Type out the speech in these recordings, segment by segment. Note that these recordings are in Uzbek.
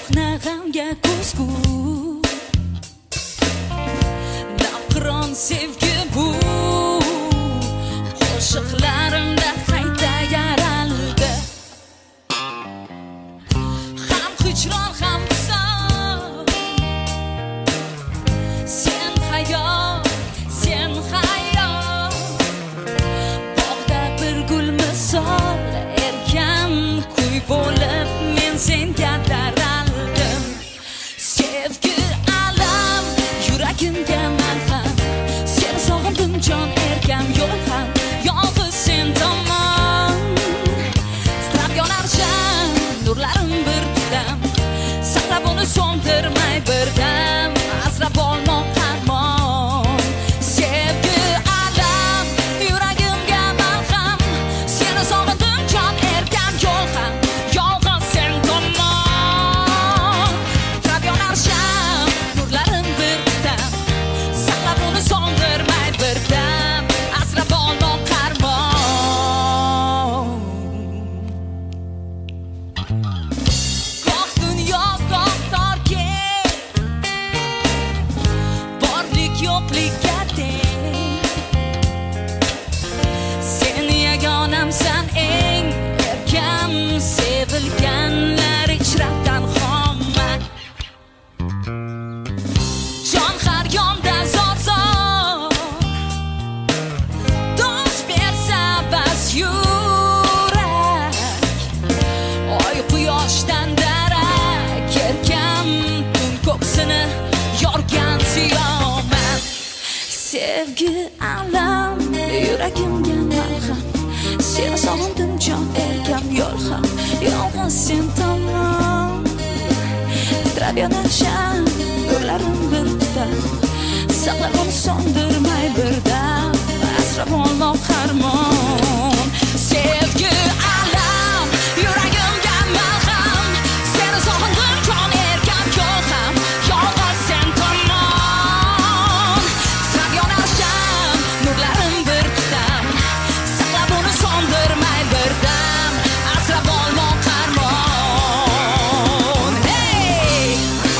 ko'hna g'amga ko'zgu navqiron sevgi bu qo'shiqlarimda qayta yaraldi ham hijron ham visol sen hayot sen hayot bog'da bir gul misol erkan kuy bo'lib men senga taraldim sevgi alam yuragimga malham seni sog'indim jon erkam yo'l ham yolg'iz sen tomon titrab yonar sham nurlarim bir tutam saqlab uni so'ndirmay birdam asrab olmoq armon sevgi alam yuragimga malham seni sog'indim jon erkam yo'l ham yolg'iz sen tomon titrab yonar sham nurlarim bir tutam saqlab uni so'ndirmay birdam asrab olmoq armon goh dunyo goh torki borlik yo'qlikka teng sen yagonamsan eng erkam sevilganlar ichradan xomman jon har yonda zor zor dosh bersa bas yurak oy quyoshdan darak erkam tun ko'ksini yorgan ziyoman sevgi alam yuragimga malham seni sog'indim jon erkam yo'l ham yolg'iz sen tomon titrab yonar sham nurlarim bir tutam saqlab uni so'ndirmay birdam asrab olmoq armon sevgi alam yuragimga malham seni sog'indim jon erkam yo'l ham yolg'iz sen tomon titrab yonar sham nurlarim bir tutam saqlab uni so'ndirmay birdam asrab olmoq armon hey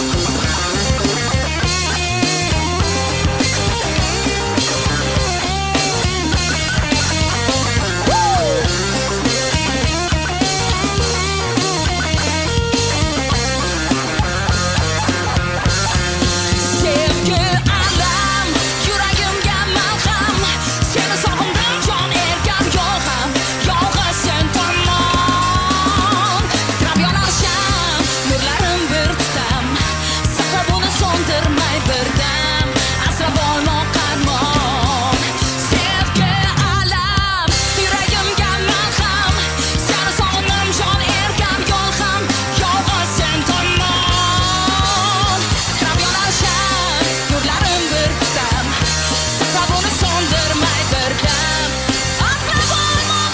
sevgi alam yuragimga malham seni sog'indim jon erkam yo'l ham yolg'iz sen tomon titrab yonar sham nurlarim bir tutam saqlab uni so'ndirmay birdam asrab olmoq armon sevgi alam yuragimga malham seni sog'indim jon erkam yo'l ham yolg'iz sen tomon titrab yonar sham nurlarim bir tutam saqlab uni so'ndirmay birdam asrab olmoq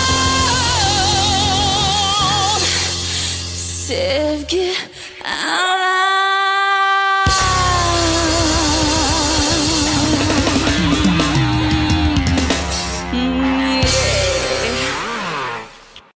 armon sevgi